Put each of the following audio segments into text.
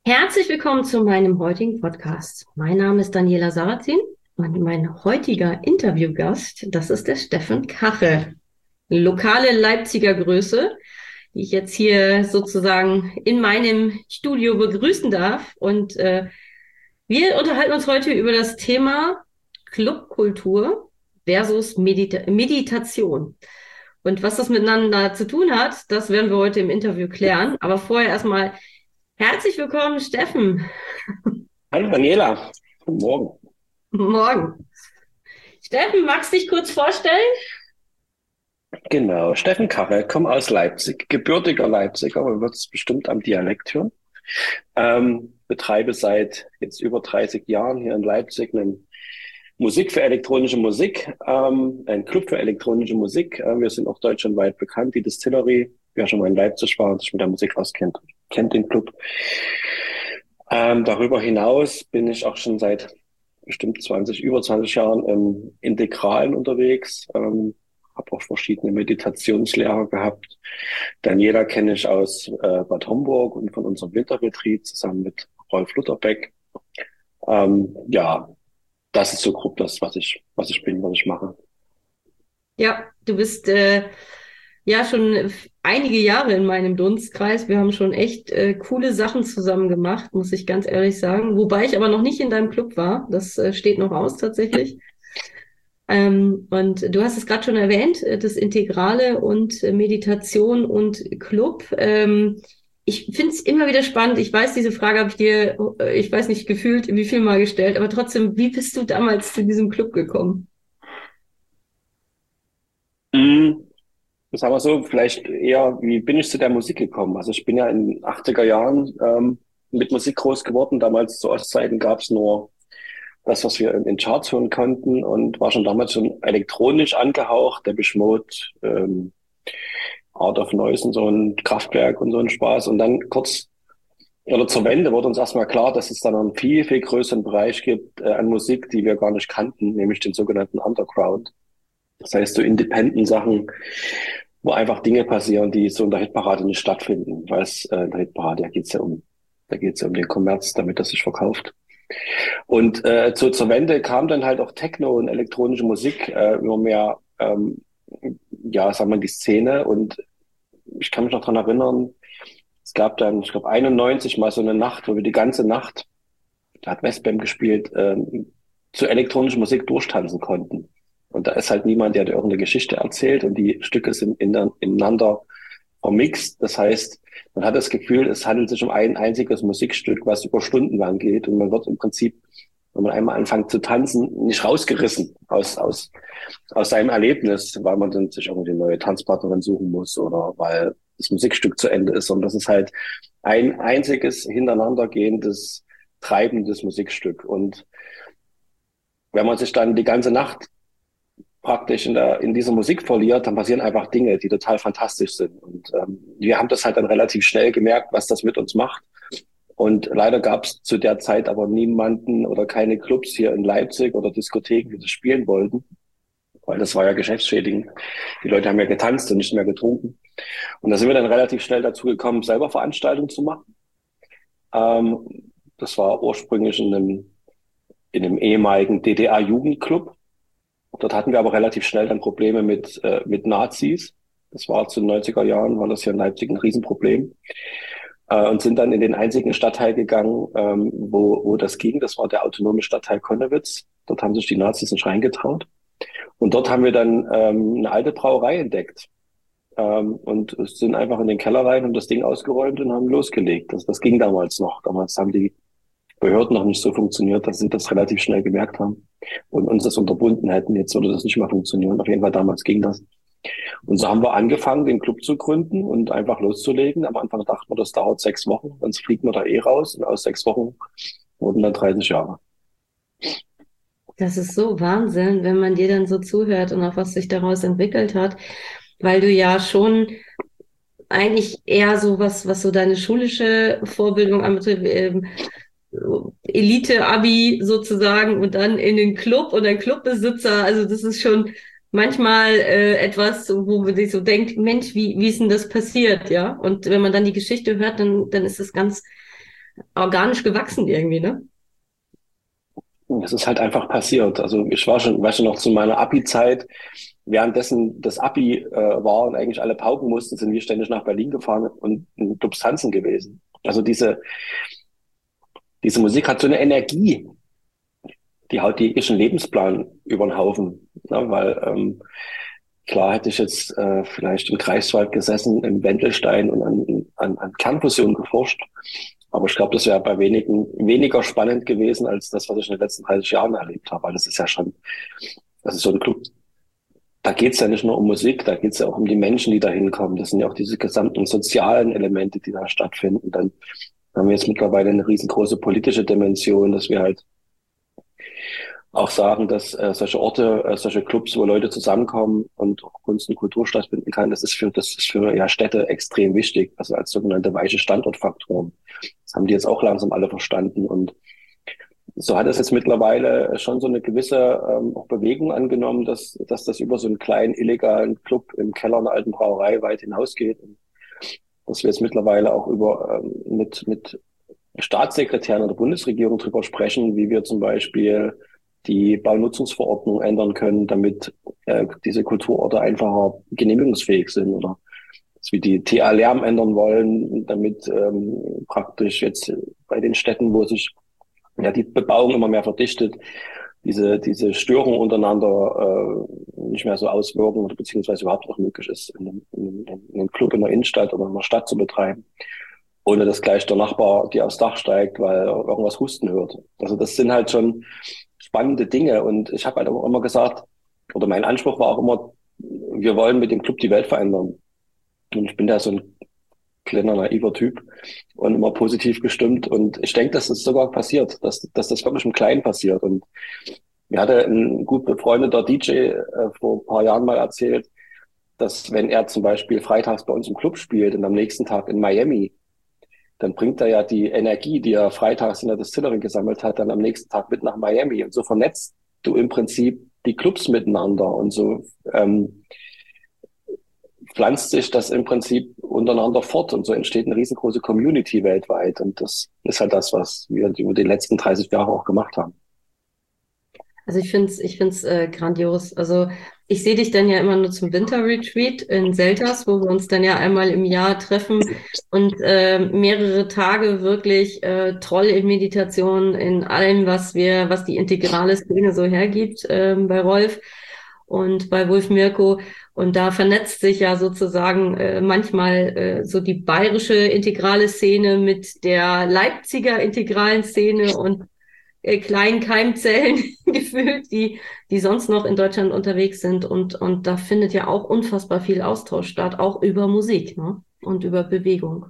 Herzlich willkommen zu meinem heutigen Podcast. Mein Name ist Daniela Sarrazin und mein heutiger Interviewgast, das ist der Steffen Kachel, lokale Leipziger Größe, die ich jetzt hier sozusagen in meinem Studio begrüßen darf. Und wir unterhalten uns heute über das Thema Clubkultur versus Meditation. Und was das miteinander zu tun hat, das werden wir heute im Interview klären. Aber vorher erstmal herzlich willkommen, Steffen. Hallo Daniela, guten Morgen. Morgen. Steffen, magst du dich kurz vorstellen? Genau, Steffen Karre, komme aus Leipzig, gebürtiger Leipziger, man wird es bestimmt am Dialekt hören. Betreibe seit jetzt über 30 Jahren hier in Leipzig einen Musik für elektronische Musik, einen Club für elektronische Musik. Wir sind auch deutschlandweit bekannt, die Distillery. Wer schon mal in Leipzig war und sich mit der Musik auskennt, kennt den Club. Darüber hinaus bin ich auch schon seit bestimmt über 20 Jahren im Integralen unterwegs. Habe auch verschiedene Meditationslehrer gehabt. Daniela kenne ich aus Bad Homburg und von unserem Winterretreat zusammen mit Rolf Lutherbeck. Ja, das ist so grob das, was ich bin, was ich mache. Ja, du bist ja schon einige Jahre in meinem Dunstkreis. Wir haben schon echt coole Sachen zusammen gemacht, muss ich ganz ehrlich sagen. Wobei ich aber noch nicht in deinem Club war. Das steht noch aus tatsächlich. Und du hast es gerade schon erwähnt, das Integrale und Meditation und Club. Ich finde es immer wieder spannend. Ich weiß, diese Frage habe ich dir, ich weiß nicht, gefühlt wie viel Mal gestellt, aber trotzdem, wie bist du damals zu diesem Club gekommen? Mm, Sagen wir so, vielleicht eher, wie bin ich zu der Musik gekommen? Also ich bin ja in den 80er Jahren mit Musik groß geworden. Damals zu Ostzeiten gab es nur das, was wir in den Charts hören konnten und war schon damals schon elektronisch angehaucht, Depeche Mode, Art of Noise und so ein Kraftwerk und so ein Spaß. Und dann kurz oder zur Wende wurde uns erstmal klar, dass es dann einen viel, viel größeren Bereich gibt an Musik, die wir gar nicht kannten, nämlich den sogenannten Underground. Das heißt, so Independent-Sachen, wo einfach Dinge passieren, die so in der Hitparade nicht stattfinden. Weil es in der Hitparade, da geht's ja um den Kommerz, damit das sich verkauft. Und zur Wende kam dann halt auch Techno und elektronische Musik immer mehr, ja, sagen wir, in die Szene. Und ich kann mich noch dran erinnern, es gab dann, ich glaube, 91 mal so eine Nacht, wo wir die ganze Nacht, da hat Westbam gespielt, zu elektronischer Musik durchtanzen konnten. Und da ist halt niemand, der dir irgendeine Geschichte erzählt und die Stücke sind ineinander vermixt. Das heißt, man hat das Gefühl, es handelt sich um ein einziges Musikstück, was über Stunden lang geht und man wird im Prinzip, wenn man einmal anfängt zu tanzen, nicht rausgerissen aus seinem Erlebnis, weil man dann sich irgendwie eine neue Tanzpartnerin suchen muss oder weil das Musikstück zu Ende ist, sondern das ist halt ein einziges hintereinandergehendes, treibendes Musikstück. Und wenn man sich dann die ganze Nacht praktisch in dieser Musik verliert, dann passieren einfach Dinge, die total fantastisch sind. Und wir haben das halt dann relativ schnell gemerkt, was das mit uns macht. Und leider gab es zu der Zeit aber niemanden oder keine Clubs hier in Leipzig oder Diskotheken, die das spielen wollten, weil das war ja geschäftsschädigend. Die Leute haben ja getanzt und nicht mehr getrunken. Und da sind wir dann relativ schnell dazu gekommen, selber Veranstaltungen zu machen. Das war ursprünglich in einem ehemaligen DDR-Jugendclub. Dort hatten wir aber relativ schnell dann Probleme mit Nazis. Das war zu den 90er Jahren, war das hier in Leipzig ein Riesenproblem. Und sind dann in den einzigen Stadtteil gegangen, wo das ging. Das war der autonome Stadtteil Konnewitz. Dort haben sich die Nazis nicht reingetraut. Und dort haben wir dann eine alte Brauerei entdeckt. Und sind einfach in den Keller rein, haben das Ding ausgeräumt und haben losgelegt. Das ging damals noch. Damals haben die Behörden noch nicht so funktioniert, dass sie das relativ schnell gemerkt haben und uns das unterbunden hätten. Jetzt würde das nicht mehr funktionieren. Auf jeden Fall damals ging das. Und so haben wir angefangen, den Club zu gründen und einfach loszulegen. Am Anfang dachten wir, das dauert 6 Wochen, sonst fliegen wir da eh raus. Und aus 6 Wochen wurden dann 30 Jahre. Das ist so Wahnsinn, wenn man dir dann so zuhört und auch was sich daraus entwickelt hat, weil du ja schon eigentlich eher so was so deine schulische Vorbildung anbetrifft, Elite-Abi sozusagen und dann in den Club und ein Clubbesitzer. Also das ist schon manchmal etwas, wo man sich so denkt, Mensch, wie ist denn das passiert, ja? Und wenn man dann die Geschichte hört, dann ist es ganz organisch gewachsen irgendwie, ne? Das ist halt einfach passiert. Also ich war schon, weißt du, noch zu meiner Abi-Zeit, währenddessen das Abi war und eigentlich alle pauken mussten, sind wir ständig nach Berlin gefahren und in Clubs tanzen gewesen. Also diese Musik hat so eine Energie, die haut jeglichen Lebensplan über den Haufen. Ne? Weil klar hätte ich jetzt vielleicht im Greifswald gesessen, im Wendelstein und an Kernfusion geforscht. Aber ich glaube, das wäre bei wenigen weniger spannend gewesen als das, was ich in den letzten 30 Jahren erlebt habe. Weil das ist ja schon, das ist so ein Club, da geht's ja nicht nur um Musik, da geht's ja auch um die Menschen, die da hinkommen. Das sind ja auch diese gesamten sozialen Elemente, die da stattfinden. Dann haben wir jetzt mittlerweile eine riesengroße politische Dimension, dass wir halt auch sagen, dass solche Orte, solche Clubs, wo Leute zusammenkommen und auch Kunst und Kultur stattfinden kann, das ist für ja, Städte extrem wichtig, also als sogenannte weiche Standortfaktoren. Das haben die jetzt auch langsam alle verstanden und so hat es jetzt mittlerweile schon so eine gewisse auch Bewegung angenommen, dass das über so einen kleinen illegalen Club im Keller einer alten Brauerei weit hinausgeht und dass wir jetzt mittlerweile auch über mit Staatssekretären der Bundesregierung drüber sprechen, wie wir zum Beispiel die Baunutzungsverordnung ändern können, damit diese Kulturorte einfacher genehmigungsfähig sind oder dass wir die TA-Lärm ändern wollen, damit praktisch jetzt bei den Städten, wo sich ja die Bebauung immer mehr verdichtet, diese Störungen untereinander nicht mehr so auswirken oder beziehungsweise überhaupt noch möglich ist, in einem Club in der Innenstadt oder in der Stadt zu betreiben, ohne dass gleich der Nachbar dir aufs Dach steigt, weil er irgendwas husten hört. Also das sind halt schon spannende Dinge und ich habe halt auch immer gesagt, oder mein Anspruch war auch immer, wir wollen mit dem Club die Welt verändern. Und ich bin da so ein kleiner naiver Typ und immer positiv gestimmt und ich denke, dass es sogar passiert, dass das wirklich im Kleinen passiert und mir hatte ein gut befreundeter DJ vor ein paar Jahren mal erzählt, dass wenn er zum Beispiel freitags bei uns im Club spielt und am nächsten Tag in Miami, dann bringt er ja die Energie, die er freitags in der Distillery gesammelt hat, dann am nächsten Tag mit nach Miami. Und so vernetzt du im Prinzip die Clubs miteinander und so pflanzt sich das im Prinzip untereinander fort und so entsteht eine riesengroße Community weltweit. Und das ist halt das, was wir über die letzten 30 Jahre auch gemacht haben. Also ich find's grandios. Also ich sehe dich dann ja immer nur zum Winterretreat in Selters, wo wir uns dann ja einmal im Jahr treffen und mehrere Tage wirklich toll in Meditation, in allem, was die integrale Szene so hergibt, bei Rolf und bei Wolf Mirko. Und da vernetzt sich ja sozusagen manchmal so die bayerische integrale Szene mit der Leipziger integralen Szene und kleinen Keimzellen gefühlt, die sonst noch in Deutschland unterwegs sind. Und da findet ja auch unfassbar viel Austausch statt, auch über Musik, ne? Und über Bewegung.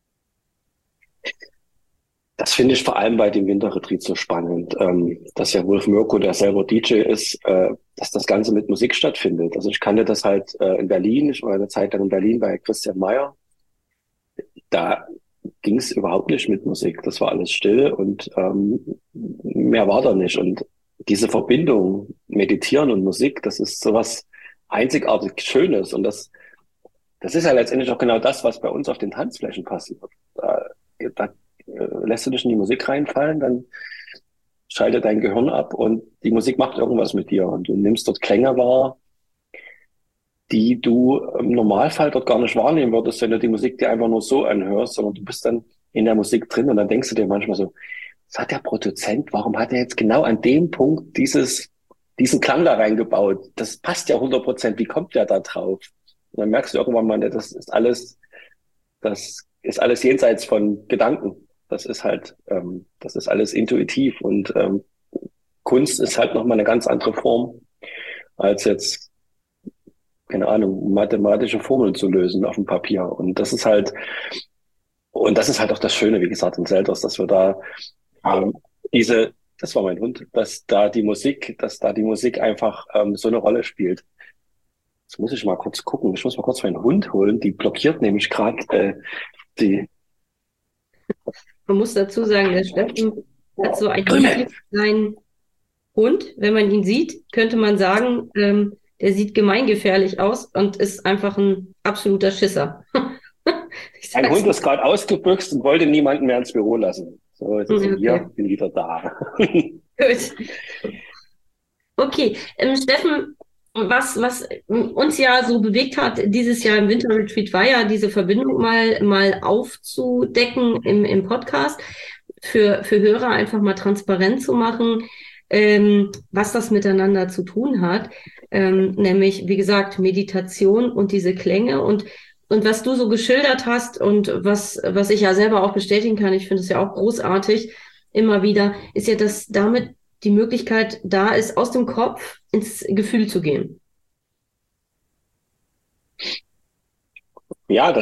Das finde ich vor allem bei dem Winterretreat so spannend, dass ja Wolf Mirko, der selber DJ ist, dass das Ganze mit Musik stattfindet. Also ich kannte das halt in Berlin, ich war eine Zeit lang in Berlin bei Christian Meyer. Da ging es überhaupt nicht mit Musik. Das war alles still und mehr war da nicht. Und diese Verbindung, Meditieren und Musik, das ist sowas einzigartig Schönes. Und das ist ja letztendlich auch genau das, was bei uns auf den Tanzflächen passiert. Da lässt du dich in die Musik reinfallen, dann schaltet dein Gehirn ab und die Musik macht irgendwas mit dir. Und du nimmst dort Klänge wahr, die du im Normalfall dort gar nicht wahrnehmen würdest, wenn du die Musik dir einfach nur so anhörst, sondern du bist dann in der Musik drin und dann denkst du dir manchmal so, was hat der Produzent, warum hat er jetzt genau an dem Punkt diesen Klang da reingebaut? Das passt ja 100%, wie kommt der da drauf? Und dann merkst du irgendwann mal, das ist alles jenseits von Gedanken. Das ist alles intuitiv und Kunst ist halt nochmal eine ganz andere Form als jetzt keine Ahnung, mathematische Formeln zu lösen auf dem Papier. Und das ist halt auch das Schöne, wie gesagt, in Selters, dass wir da ähm, das war mein Hund, dass da die Musik einfach so eine Rolle spielt. Jetzt muss ich mal kurz gucken. Ich muss mal kurz meinen Hund holen. Die blockiert nämlich gerade die Man muss dazu sagen, der Steffen hat so einen Krümel. kleinen Hund. Wenn man ihn sieht, könnte man sagen, der sieht gemeingefährlich aus und ist einfach ein absoluter Schisser. Ich Ein sag's Hund mal. ist gerade ausgebüxt und wollte niemanden mehr ins Büro lassen. So, jetzt ist er Okay, hier, bin wieder da. gut. Okay, Steffen, was uns ja so bewegt hat dieses Jahr im Winterretreat, war ja diese Verbindung mal aufzudecken im Podcast, für Hörer einfach mal transparent zu machen, was das miteinander zu tun hat. Nämlich, wie gesagt, Meditation und diese Klänge und was du so geschildert hast und was ich ja selber auch bestätigen kann, ich finde es ja auch großartig, immer wieder, ist ja, dass damit die Möglichkeit da ist, aus dem Kopf ins Gefühl zu gehen. Ja,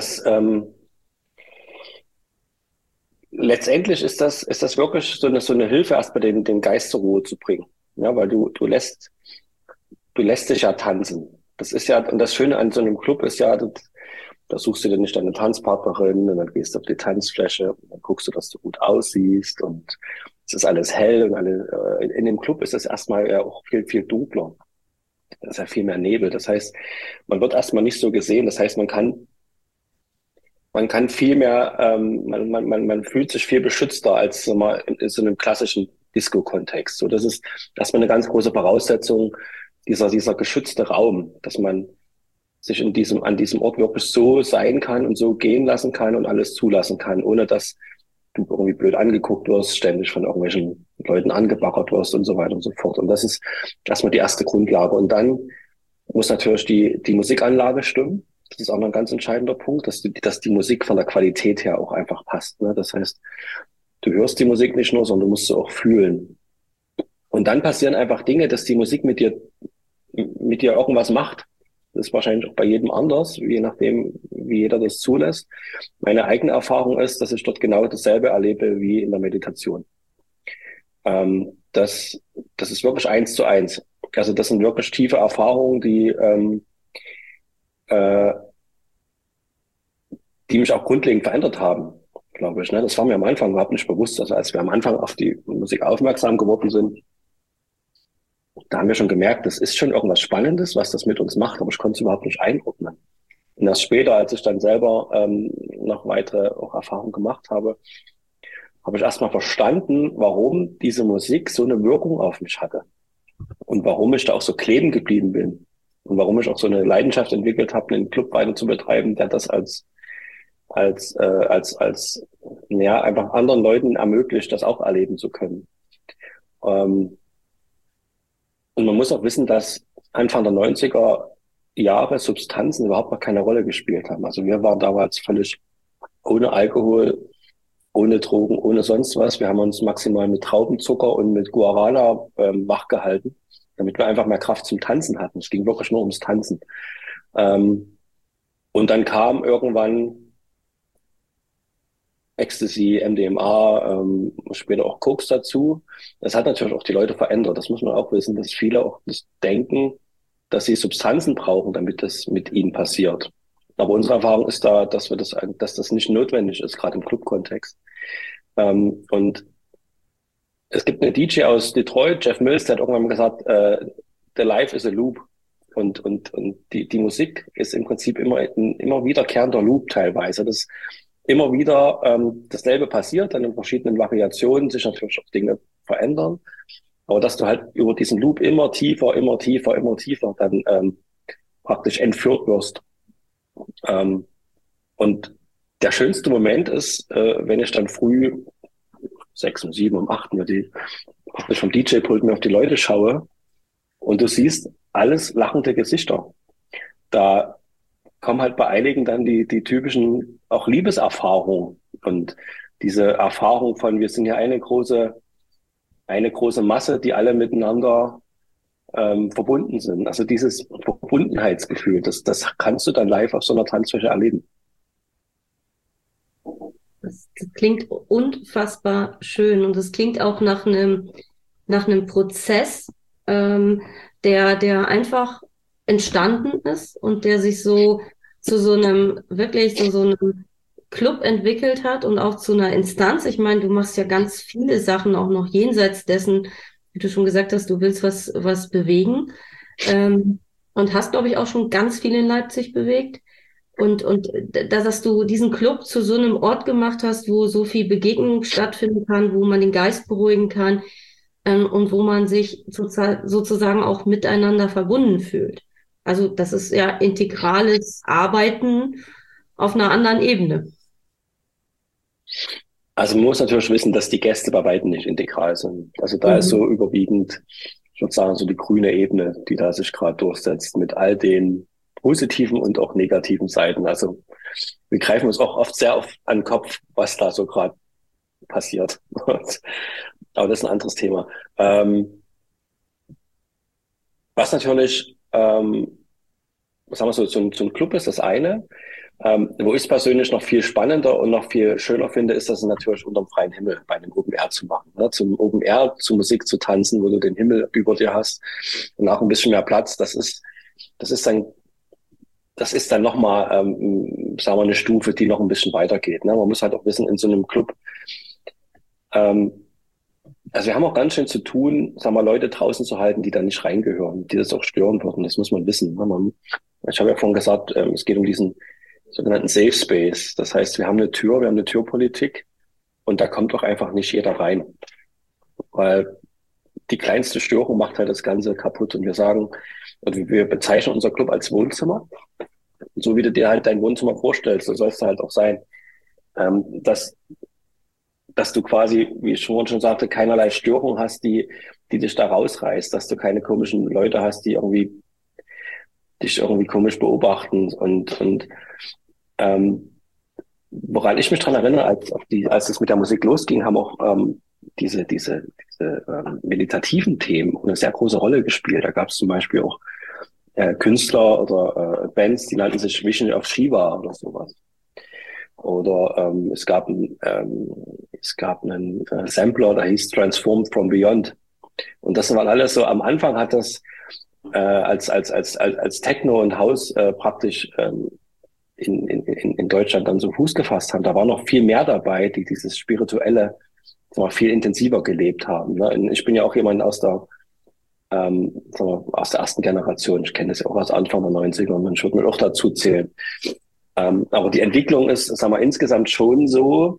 letztendlich ist das wirklich so eine Hilfe, erstmal den Geist zur Ruhe zu bringen. Ja, weil du lässt dich ja tanzen. Das ist ja, und das Schöne an so einem Club ist ja, da suchst du dir nicht deine Tanzpartnerin und dann gehst du auf die Tanzfläche und dann guckst du, dass du gut aussiehst und es ist alles hell und in dem Club ist es erstmal ja auch viel dunkler. Da ist ja viel mehr Nebel. Das heißt, man wird erstmal nicht so gesehen. Das heißt, man kann viel mehr, man fühlt sich viel beschützter als so mal in so einem klassischen Disco-Kontext. So, das ist erstmal eine ganz große Voraussetzung, dieser geschützte Raum, dass man sich an diesem Ort wirklich so sein kann und so gehen lassen kann und alles zulassen kann, ohne dass du irgendwie blöd angeguckt wirst, ständig von irgendwelchen Leuten angebaggert wirst und so weiter und so fort. Und das ist erstmal die erste Grundlage. Und dann muss natürlich die Musikanlage stimmen. Das ist auch noch ein ganz entscheidender Punkt, dass die Musik von der Qualität her auch einfach passt. Ne? Das heißt, du hörst die Musik nicht nur, sondern du musst sie auch fühlen. Und dann passieren einfach Dinge, dass die Musik mit dir irgendwas macht. Das ist wahrscheinlich auch bei jedem anders, je nachdem, wie jeder das zulässt. Meine eigene Erfahrung ist, dass ich dort genau dasselbe erlebe wie in der Meditation. Das ist wirklich eins zu eins. Also das sind wirklich tiefe Erfahrungen, äh, die mich auch grundlegend verändert haben, glaube ich. Ne? Das war mir am Anfang überhaupt nicht bewusst. Also als wir am Anfang auf die Musik aufmerksam geworden sind, da haben wir schon gemerkt, das ist schon irgendwas Spannendes, was das mit uns macht, aber ich konnte es überhaupt nicht einordnen. Und erst später, als ich dann selber noch weitere auch Erfahrungen gemacht habe, habe ich erstmal verstanden, warum diese Musik so eine Wirkung auf mich hatte und warum ich da auch so kleben geblieben bin und warum ich auch so eine Leidenschaft entwickelt habe, einen Club weiter zu betreiben, der das als ja, einfach anderen Leuten ermöglicht, das auch erleben zu können. Ähm, und man muss auch wissen, dass Anfang der 90er Jahre Substanzen überhaupt noch keine Rolle gespielt haben. Also wir waren damals völlig ohne Alkohol, ohne Drogen, ohne sonst was. Wir haben uns maximal mit Traubenzucker und mit Guarana wach gehalten, damit wir einfach mehr Kraft zum Tanzen hatten. Es ging wirklich nur ums Tanzen. Und dann kam irgendwann Ecstasy, MDMA, später auch Koks dazu. Das hat natürlich auch die Leute verändert. Das muss man auch wissen, dass viele auch das denken, dass sie Substanzen brauchen, damit das mit ihnen passiert. Aber unsere Erfahrung ist da, dass das nicht notwendig ist, gerade im Club-Kontext. Und es gibt einen DJ aus Detroit, Jeff Mills, der hat irgendwann mal gesagt, the life is a loop. Und die Musik ist im Prinzip immer ein immer wiederkehrender Loop teilweise. Das immer wieder dasselbe passiert, dann in verschiedenen Variationen sich natürlich auch Dinge verändern. Aber dass du halt über diesen Loop immer tiefer, immer tiefer, immer tiefer dann praktisch entführt wirst. Und der schönste Moment ist, wenn ich dann früh 6 um 7 um 8 mir praktisch vom DJ-Pult mir auf die Leute schaue und du siehst alles lachende Gesichter. Da kommen halt bei einigen dann die typischen auch Liebeserfahrungen und diese Erfahrung von, wir sind ja eine große Masse, die alle miteinander verbunden sind. Also dieses Verbundenheitsgefühl, das kannst du dann live auf so einer Tanzfläche erleben. Das klingt unfassbar schön und es klingt auch nach einem Prozess, der einfach entstanden ist und der sich so zu so einem, wirklich so einem Club entwickelt hat und auch zu einer Instanz. Ich meine, du machst ja ganz viele Sachen auch noch jenseits dessen, wie du schon gesagt hast, du willst was bewegen, und hast, glaube ich, auch schon ganz viel in Leipzig bewegt. dass du diesen Club zu so einem Ort gemacht hast, wo so viel Begegnung stattfinden kann, wo man den Geist beruhigen kann, und wo man sich sozusagen auch miteinander verbunden fühlt. Also das ist ja integrales Arbeiten auf einer anderen Ebene. Also man muss natürlich wissen, dass die Gäste bei weitem nicht integral sind. Also da ist so Mhm. überwiegend, ich würde sagen, so die grüne Ebene, die da sich gerade durchsetzt mit all den positiven und auch negativen Seiten. Also wir greifen uns auch oft sehr oft an den Kopf, was da so gerade passiert. Aber das ist ein anderes Thema. Was natürlich, sagen wir so ein Club ist das eine. Wo ich es persönlich noch viel spannender und noch viel schöner finde, ist das natürlich unterm freien Himmel bei einem Open Air zu machen. Ne? Zum Open Air, zu Musik zu tanzen, wo du den Himmel über dir hast und auch ein bisschen mehr Platz. Das ist dann, das ist dann nochmal, sagen wir, eine Stufe, die noch ein bisschen weitergeht. Ne? Man muss halt auch wissen, in so einem Club, ähm, also wir haben auch ganz schön zu tun, sagen wir, Leute draußen zu halten, die da nicht reingehören, die das auch stören würden. Das muss man wissen. Ne? Ich habe ja vorhin gesagt, es geht um diesen sogenannten Safe Space. Das heißt, wir haben eine Tür, wir haben eine Türpolitik und da kommt doch einfach nicht jeder rein, weil die kleinste Störung macht halt das Ganze kaputt. Und wir sagen, also wir bezeichnen unser Club als Wohnzimmer. Und so wie du dir halt dein Wohnzimmer vorstellst, so soll es halt auch sein, ähm, dass dass du quasi, wie ich schon sagte, keinerlei Störung hast, die dich da rausreißt, dass du keine komischen Leute hast, die irgendwie dich irgendwie komisch beobachten und ähm, woran ich mich dran erinnere, als es mit der Musik losging, haben auch diese meditativen Themen eine sehr große Rolle gespielt. Da gab es zum Beispiel auch Künstler oder Bands, die nannten sich Vision of Shiva oder sowas. Oder es gab einen Sampler, der hieß Transformed from Beyond. Und das war alles so, am Anfang hat das als Techno und House praktisch in Deutschland dann so Fuß gefasst haben. Da war noch viel mehr dabei, die dieses Spirituelle viel intensiver gelebt haben. Ne? Und ich bin ja auch jemand aus der ersten Generation. Ich kenne das ja auch aus Anfang der 90er und ich würde mir auch dazu zählen. Aber die Entwicklung ist, sagen wir, insgesamt schon so,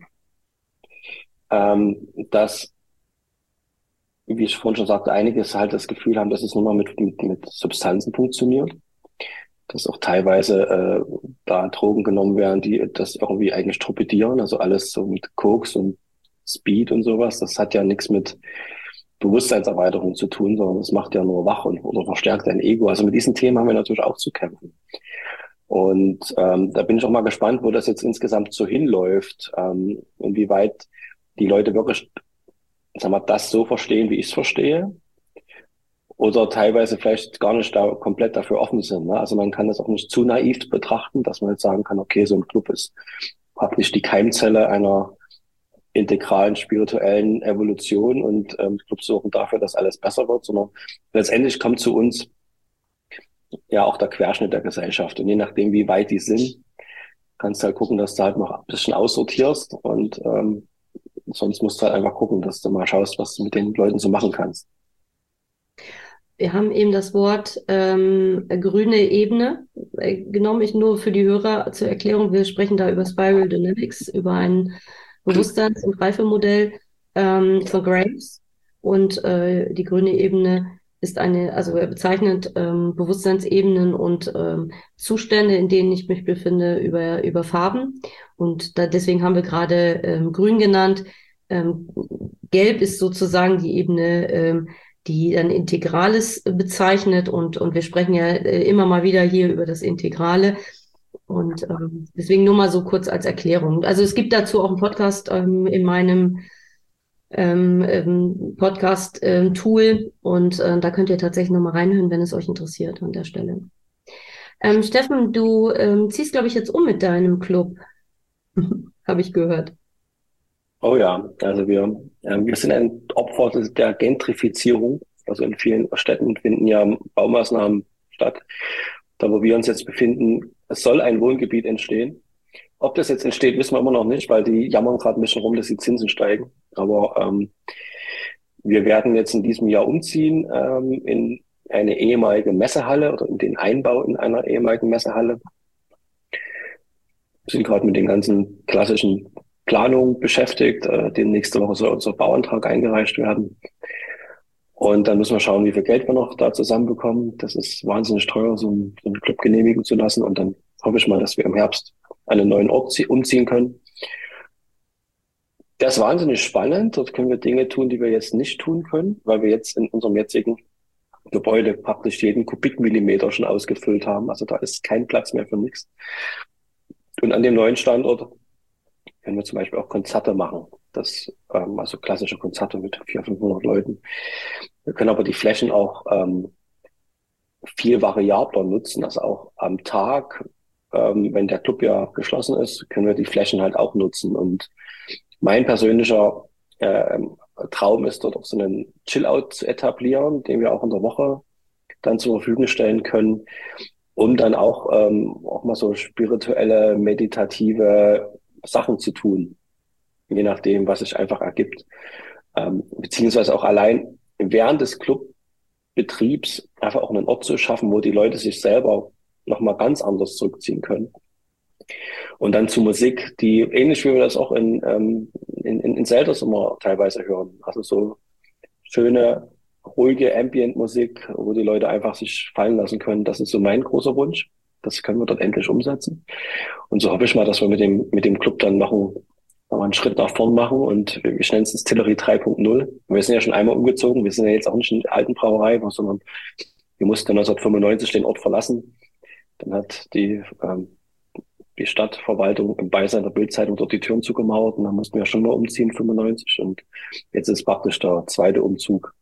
dass, wie ich vorhin schon sagte, einige halt das Gefühl haben, dass es nur mal mit Substanzen funktioniert. Dass auch teilweise da Drogen genommen werden, die das irgendwie eigentlich torpedieren. Also alles so mit Koks und Speed und sowas. Das hat ja nichts mit Bewusstseinserweiterung zu tun, sondern das macht ja nur wach oder verstärkt dein Ego. Also mit diesen Themen haben wir natürlich auch zu kämpfen. Und da bin ich auch mal gespannt, wo das jetzt insgesamt so hinläuft, inwieweit die Leute wirklich, sagen wir, das so verstehen, wie ich es verstehe, oder teilweise vielleicht gar nicht da komplett dafür offen sind. Ne? Also man kann das auch nicht zu naiv betrachten, dass man jetzt sagen kann, okay, so ein Club ist praktisch die Keimzelle einer integralen spirituellen Evolution und Clubs suchen dafür, dass alles besser wird, sondern letztendlich kommt zu uns ja auch der Querschnitt der Gesellschaft. Und je nachdem, wie weit die sind, kannst du halt gucken, dass du halt noch ein bisschen aussortierst und sonst musst du halt einfach gucken, dass du mal schaust, was du mit den Leuten so machen kannst. Wir haben eben das Wort grüne Ebene genommen. Ich nur für die Hörer zur Erklärung, wir sprechen da über Spiral Dynamics, über ein Bewusstseins- und Reifemodell von Graves. Und die grüne Ebene ist also er bezeichnet Bewusstseinsebenen und Zustände, in denen ich mich befinde, über Farben. Und deswegen haben wir gerade grün genannt. Ähm, Gelb ist sozusagen die Ebene, die dann Integrales bezeichnet und wir sprechen ja immer mal wieder hier über das Integrale und deswegen nur mal so kurz als Erklärung. Also es gibt dazu auch einen Podcast in meinem Podcast-Tool und da könnt ihr tatsächlich nochmal reinhören, wenn es euch interessiert an der Stelle. Steffen, du ziehst, glaube ich, jetzt um mit deinem Club, habe ich gehört. Oh ja, also wir sind ein Opfer der Gentrifizierung. Also in vielen Städten finden ja Baumaßnahmen statt. Da, wo wir uns jetzt befinden, es soll ein Wohngebiet entstehen. Ob das jetzt entsteht, wissen wir immer noch nicht, weil die jammern gerade ein bisschen rum, dass die Zinsen steigen. Aber wir werden jetzt in diesem Jahr umziehen in eine ehemalige Messehalle oder in den Einbau in einer ehemaligen Messehalle. sind gerade mit den ganzen klassischen Planungen beschäftigt. Die nächste Woche soll unser Bauantrag eingereicht werden. Und dann müssen wir schauen, wie viel Geld wir noch da zusammenbekommen. Das ist wahnsinnig teuer, so einen Club genehmigen zu lassen. Und dann hoffe ich mal, dass wir im Herbst an einen neuen Ort umziehen können. Das ist wahnsinnig spannend. Dort können wir Dinge tun, die wir jetzt nicht tun können, weil wir jetzt in unserem jetzigen Gebäude praktisch jeden Kubikmillimeter schon ausgefüllt haben. Also da ist kein Platz mehr für nichts. Und an dem neuen Standort können wir zum Beispiel auch Konzerte machen. Also klassische Konzerte mit 400, 500 Leuten. Wir können aber die Flächen auch viel variabler nutzen. Also auch am Tag, wenn der Club ja geschlossen ist, können wir die Flächen halt auch nutzen. Und mein persönlicher Traum ist, dort auch so einen Chill-Out zu etablieren, den wir auch in der Woche dann zur Verfügung stellen können, um dann auch mal so spirituelle, meditative Sachen zu tun, je nachdem, was sich einfach ergibt. Beziehungsweise auch allein während des Clubbetriebs einfach auch einen Ort zu schaffen, wo die Leute sich selber nochmal ganz anders zurückziehen können. Und dann zu Musik, die ähnlich wie wir das auch in Zelters immer teilweise hören. Also so schöne, ruhige Ambient-Musik, wo die Leute einfach sich fallen lassen können. Das ist so mein großer Wunsch. Das können wir dort endlich umsetzen. Und so hoffe ich mal, dass wir mit dem Club dann noch einen Schritt nach vorn machen. Und ich nenne es Distillery 3.0. Wir sind ja schon einmal umgezogen. Wir sind ja jetzt auch nicht in der alten Brauerei, sondern wir mussten 1995 den Ort verlassen. Dann hat die Stadtverwaltung im Beisein der Bild-Zeitung dort die Türen zugemauert und dann mussten wir schon mal umziehen, 95. Und jetzt ist praktisch der zweite Umzug.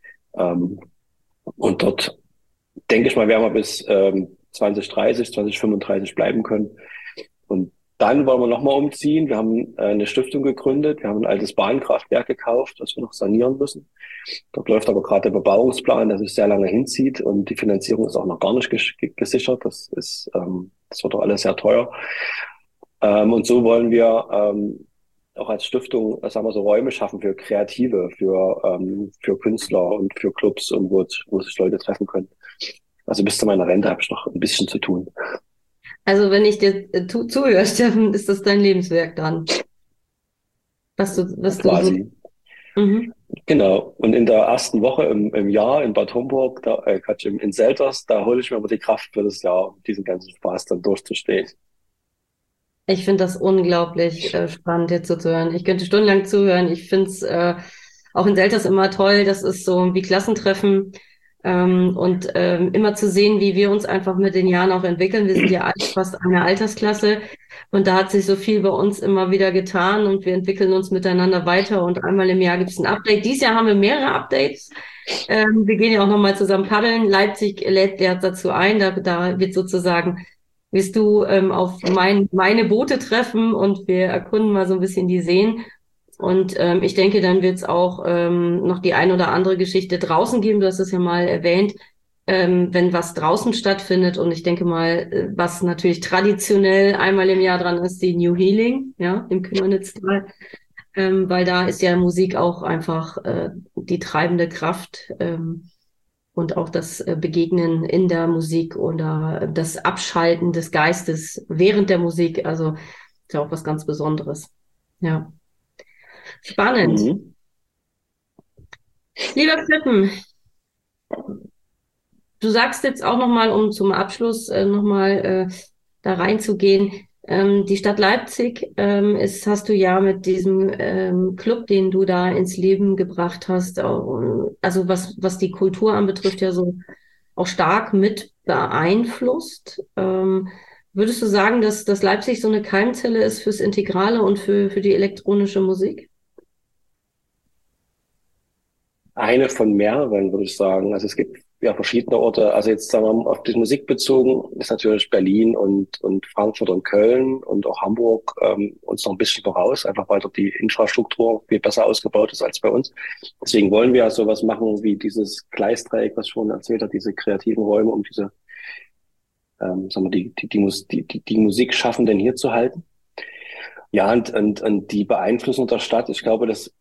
Und dort, denke ich mal, werden wir bis 2030, 2035 bleiben können. Und dann wollen wir nochmal umziehen. Wir haben eine Stiftung gegründet. Wir haben ein altes Bahnkraftwerk gekauft, das wir noch sanieren müssen. Dort läuft aber gerade der Bebauungsplan, der sich sehr lange hinzieht und die Finanzierung ist auch noch gar nicht gesichert. Das wird doch alles sehr teuer. Und so wollen wir auch als Stiftung, sagen wir so, Räume schaffen für Kreative, für Künstler und für Clubs und wo sich Leute treffen können. Also bis zu meiner Rente habe ich noch ein bisschen zu tun. Also wenn ich dir zuhöre, Steffen, ist das dein Lebenswerk dann? Was du so. Quasi. Mhm. Genau. Und in der ersten Woche im Jahr in Bad Homburg, in Selters, da hole ich mir aber die Kraft für das Jahr, um diesen ganzen Spaß dann durchzustehen. Ich finde das unglaublich spannend, jetzt so zu hören. Ich könnte stundenlang zuhören. Ich finde es auch in Selters immer toll. Das ist so wie Klassentreffen und immer zu sehen, wie wir uns einfach mit den Jahren auch entwickeln. Wir sind ja alle fast eine Altersklasse und da hat sich so viel bei uns immer wieder getan und wir entwickeln uns miteinander weiter und einmal im Jahr gibt es ein Update. Dieses Jahr haben wir mehrere Updates. Wir gehen ja auch nochmal zusammen paddeln. Leipzig lädt dazu ein. Da wird sozusagen wirst du auf meine Boote treffen und wir erkunden mal so ein bisschen die Seen. Und ich denke, dann wird es auch noch die ein oder andere Geschichte draußen geben. Du hast es ja mal erwähnt, wenn was draußen stattfindet. Und ich denke mal, was natürlich traditionell einmal im Jahr dran ist, die New Healing, ja, im Kümmernütztal. Weil da ist ja Musik auch einfach die treibende Kraft. Und auch das Begegnen in der Musik oder das Abschalten des Geistes während der Musik. Also ist ja auch was ganz Besonderes. Ja. Spannend. Mhm. Lieber Steffen, du sagst jetzt auch nochmal, um zum Abschluss nochmal da reinzugehen, die Stadt Leipzig hast du ja mit diesem Club, den du da ins Leben gebracht hast, also was die Kultur anbetrifft, ja so auch stark mit beeinflusst. Würdest du sagen, dass Leipzig so eine Keimzelle ist fürs Integrale und für die elektronische Musik? Eine von mehreren, würde ich sagen. Also es gibt ja verschiedene Orte. Also jetzt sagen wir mal auf die Musik bezogen ist natürlich Berlin und Frankfurt und Köln und auch Hamburg uns noch ein bisschen voraus, einfach weil dort die Infrastruktur viel besser ausgebaut ist als bei uns. Deswegen wollen wir ja sowas machen wie dieses Gleisdreieck, was ich vorhin erzählt habe, diese kreativen Räume, um diese sagen wir, die Musikschaffenden hier zu halten. Ja, und die Beeinflussung der Stadt, ich glaube, das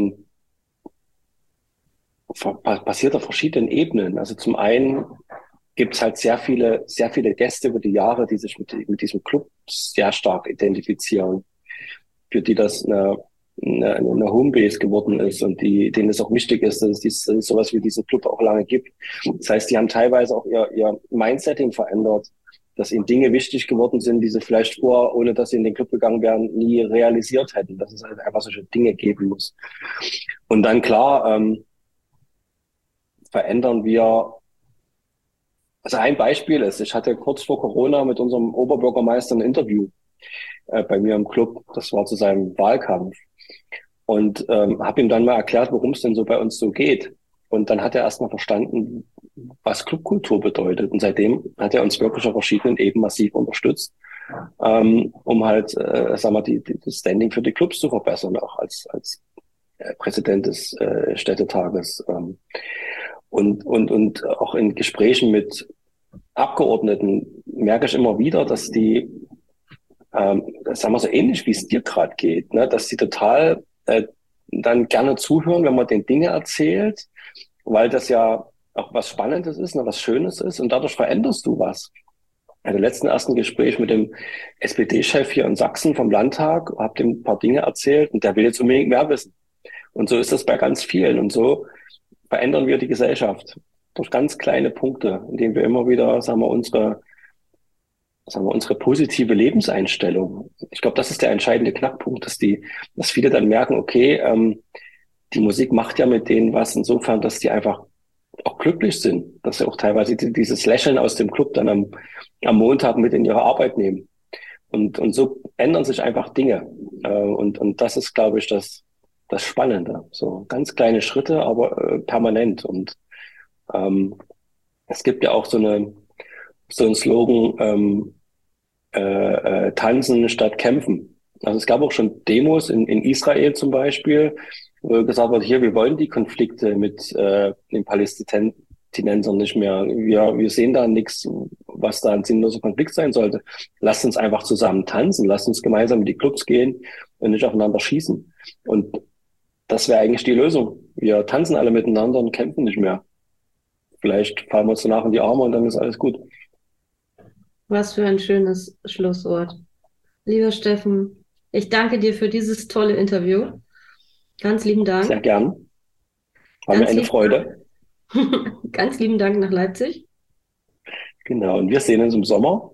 passiert auf verschiedenen Ebenen. Also zum einen gibt es halt sehr viele Gäste über die Jahre, die sich mit diesem Club sehr stark identifizieren, für die das eine Homebase geworden ist und denen es auch wichtig ist, dass es sowas wie diesen Club auch lange gibt. Das heißt, die haben teilweise auch ihr Mindsetting verändert, dass ihnen Dinge wichtig geworden sind, die sie vielleicht vorher, ohne dass sie in den Club gegangen wären, nie realisiert hätten, dass es halt einfach solche Dinge geben muss. Und dann klar, verändern wir. Also ein Beispiel ist, ich hatte kurz vor Corona mit unserem Oberbürgermeister ein Interview bei mir im Club. Das war zu seinem Wahlkampf. Und habe ihm dann mal erklärt, worum es denn so bei uns so geht. Und dann hat er erstmal verstanden, was Clubkultur bedeutet. Und seitdem hat er uns wirklich auf verschiedenen Ebenen massiv unterstützt, um halt, sagen wir, das Standing für die Clubs zu verbessern, auch als Präsident des Städtetages. Und auch in Gesprächen mit Abgeordneten merke ich immer wieder, dass die, sagen wir so ähnlich wie es dir gerade geht, ne, dass die total dann gerne zuhören, wenn man den Dinge erzählt, weil das ja auch was Spannendes ist, ne, was Schönes ist und dadurch veränderst du was. In dem letzten ersten Gespräch mit dem SPD-Chef hier in Sachsen vom Landtag, habe dem ein paar Dinge erzählt und der will jetzt unbedingt mehr wissen. Und so ist das bei ganz vielen und so verändern wir die Gesellschaft durch ganz kleine Punkte, indem wir immer wieder, sagen wir, unsere positive Lebenseinstellung. Ich glaube, das ist der entscheidende Knackpunkt, dass viele dann merken, okay, die Musik macht ja mit denen was insofern, dass die einfach auch glücklich sind, dass sie auch teilweise dieses Lächeln aus dem Club dann am Montag mit in ihre Arbeit nehmen. Und so ändern sich einfach Dinge. Und das ist, glaube ich, das Spannende. So ganz kleine Schritte, aber permanent. Und es gibt ja auch so ein Slogan, tanzen statt kämpfen. Also es gab auch schon Demos in Israel zum Beispiel, wo gesagt wird, hier, wir wollen die Konflikte mit den Palästinensern nicht mehr. Wir sehen da nichts, was da ein sinnloser Konflikt sein sollte. Lasst uns einfach zusammen tanzen, lasst uns gemeinsam in die Clubs gehen und nicht aufeinander schießen. Und das wäre eigentlich die Lösung. Wir tanzen alle miteinander und kämpfen nicht mehr. Vielleicht fallen wir uns danach in die Arme und dann ist alles gut. Was für ein schönes Schlusswort. Lieber Steffen, ich danke dir für dieses tolle Interview. Ganz lieben Sehr Dank. gern. War mir Ganz eine lieben Freude. Dank. Ganz lieben Dank nach Leipzig. Genau. Und wir sehen uns im Sommer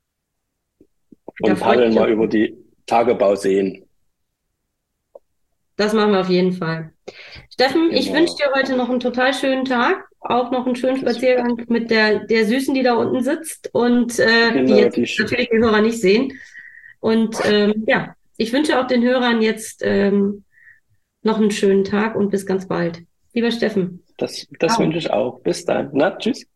Da und freue ich paddeln mich mal auf. über die Tagebauseen. Das machen wir auf jeden Fall. Steffen, ich wünsche Genau. dir heute noch einen total schönen Tag. Auch noch einen schönen Das, Spaziergang mit der Süßen, die da unten sitzt und die genau, jetzt natürlich die Hörer nicht sehen. Und ja, ich wünsche auch den Hörern jetzt noch einen schönen Tag und bis ganz bald. Lieber Steffen. das Ciao. wünsche ich auch. Bis dann. Na, tschüss.